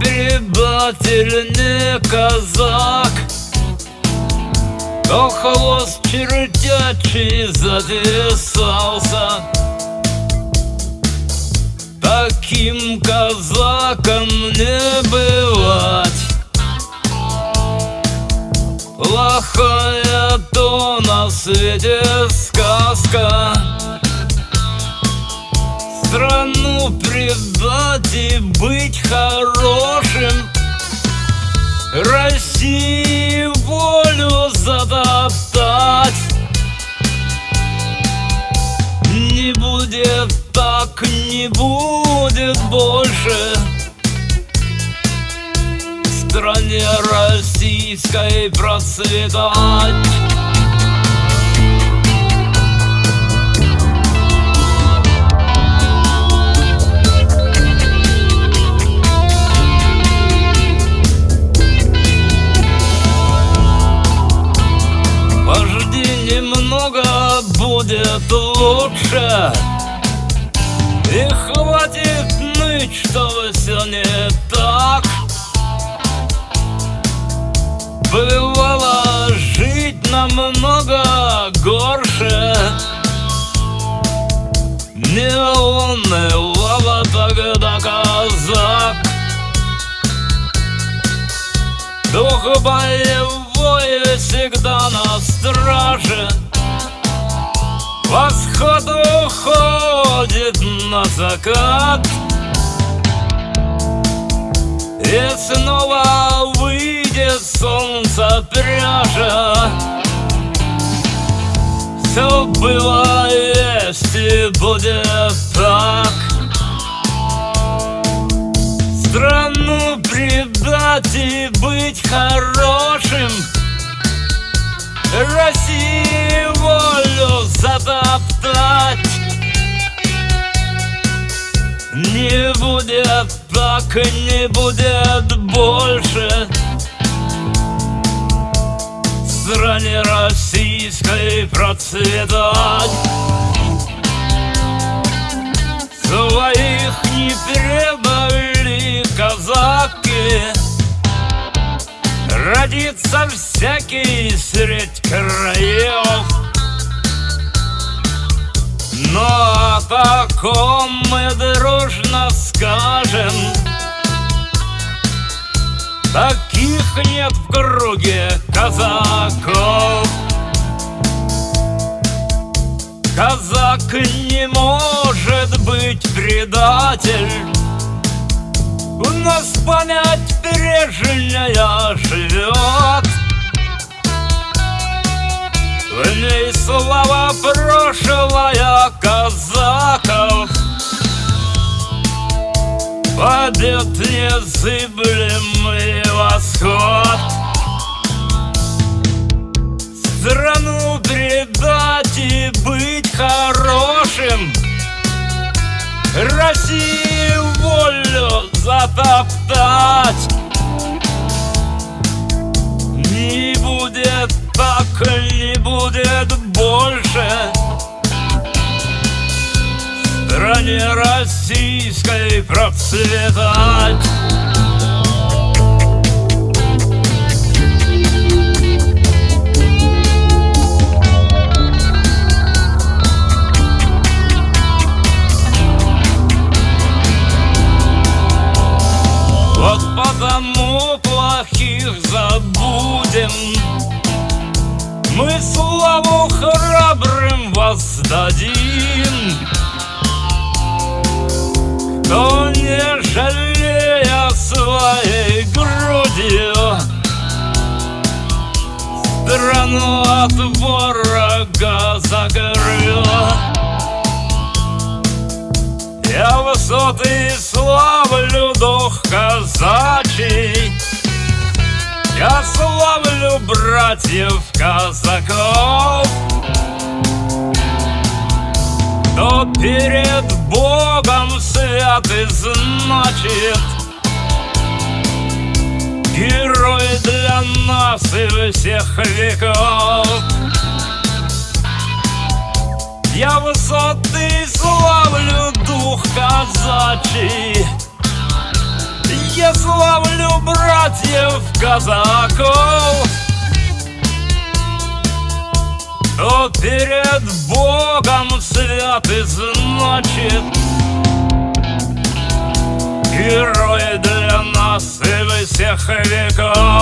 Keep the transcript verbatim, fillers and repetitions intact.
предатель не казак, то хвост чертячий затесался. Таким казаком не бывать. Плохая то на свете сказка. Страну предать и быть хорошим, России волю затоптать. Не будет так, не будет больше в стране российской процветать. Немного будет лучше, и хватит ныть, что все не так. Бывало жить намного горше. Не унывала тогда казак. Дух боевой всегда на страже. Восход уходит на закат, и снова выйдет солнце пряжа. Все было, есть и будет так. Страну предать и быть хорошим, России волю затоптать. Не будет так, не будет больше в стране российской процветать. Своих не предали казаки, родится всякий средь краев. Но о таком мы дружно скажем: таких нет в круге казаков. Казак не может быть предатель. У нас память прежняя живет, в ней слава прошлая казаков. Побед незыблемый восход. Страну предать и быть хорошим, России волю затоптать. Не будет так, не будет больше в стране российской процветать. Вот потому плохих забудем, мы славу храбрым воздадим. Кто не жалея своей грудью страну от ворога закрыл. Я высоты славлю дух казачий, я славлю братьев казаков. Кто перед Богом свят и значит, герой для нас и всех веков. Я высоты славлю дух казачий, я славлю казаков, то перед Богом святый значит. Герой для нас и всех веков.